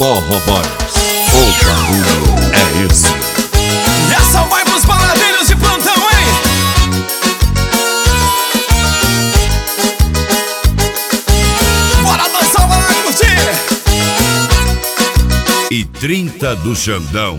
Forró Boys, o barulho é esse. E essa vai pros baladeiros de plantão, hein? Bora dançar, bora curtir! E 30 do Xandão.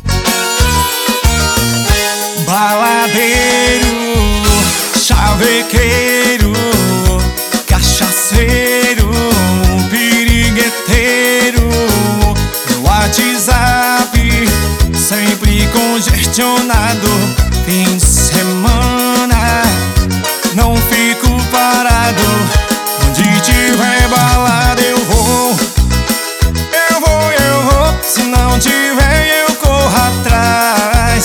Baladeiro, chavequeiro, cachaceiro, pirigueteiro, no WhatsApp, sempre congestionado. Fim de semana, não fico parado. Onde tiver balada eu vou. Se não tiver eu corro atrás.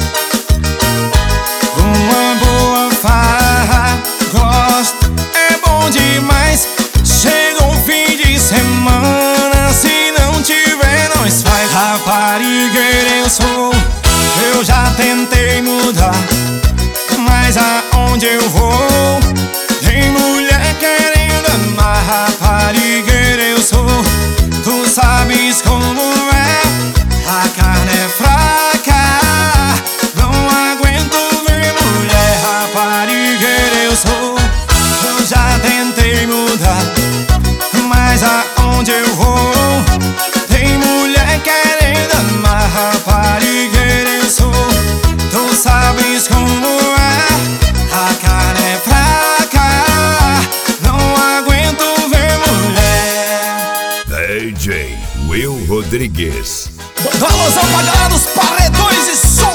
Uma boa farra, gosto, é bom demais. Chega o fim de semana, se não tiver nós faz. Raparigueira eu sou, eu já tentei mudar, mas aonde eu vou tem mulher querendo amar. Raparigueira eu sou, tu sabes como é. A carne é fraca, não aguento ver mulher. Raparigueira eu sou, eu já tentei mudar, mas aonde eu vou tem mulher querendo amar. Raparigueira eu sou, tu sabes como é. A carne é fraca, não aguento ver mulher. DJ Will Rodrigues. Alusão pra galera dos paredões e som.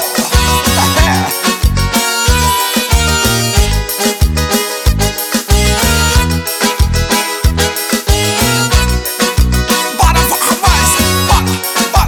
Bora, rapaz, bora.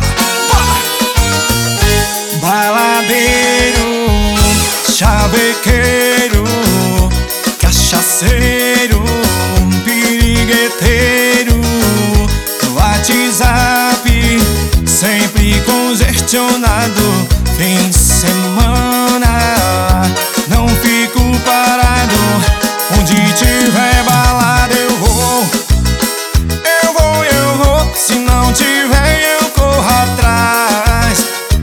Baladeiro, chavequeiro, cachaceiro, pirigueteiro, WhatsApp, sempre congestionado. Fim de semana, não fico parado. Onde tiver balada eu vou. Se não tiver eu corro atrás.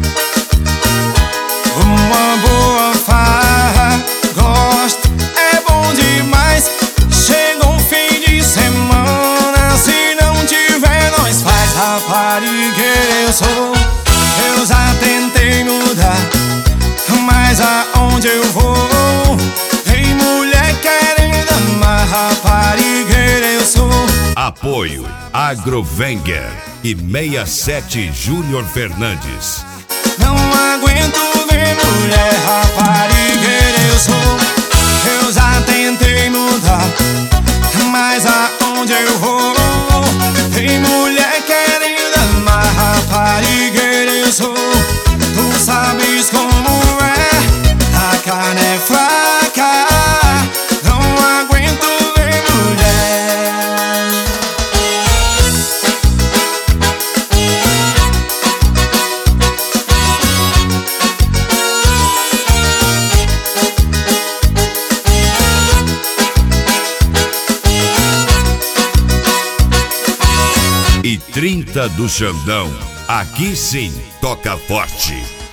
Uma boa farra, gosto, é bom demais. Chega um fim de semana, se não tiver nós faz. Raparigueira eu sou, eu já tentei mudar, mas aonde eu vou tem mulher querendo amar. Raparigueira eu sou. Apoio Agrovenger e 67 Júnior Fernandes. Não aguento ver mulher. Raparigueira eu sou, eu já tentei mudar, mas aonde eu vou tem mulher querendo amar. Raparigueira eu sou, tu sabes como é. A carne é fraca, não aguento ver mulher. E 30 do Xandão. Aqui sim toca forte.